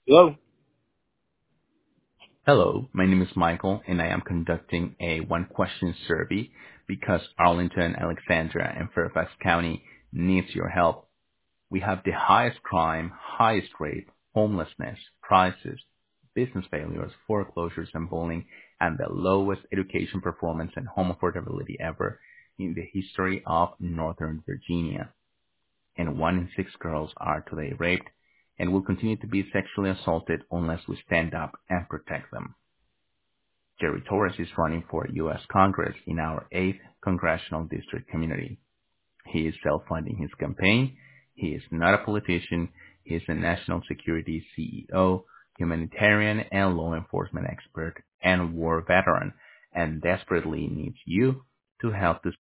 Hello? Hello, my name is Michael, and I am conducting a one-question survey because Arlington, Alexandria, and Fairfax County needs your help. We have the highest crime, highest rate, homelessness, prices, business failures, foreclosures, and bullying, and the lowest education performance and home affordability ever in the history of Northern Virginia. And 1 in 6 girls are today raped and will continue to be sexually assaulted unless we stand up and protect them. Jerry Torres is running for U.S. Congress in our 8th Congressional District community. He is self-funding his campaign. He is not a politician. He is a national security CEO, humanitarian and law enforcement expert, and war veteran, and desperately needs you to help to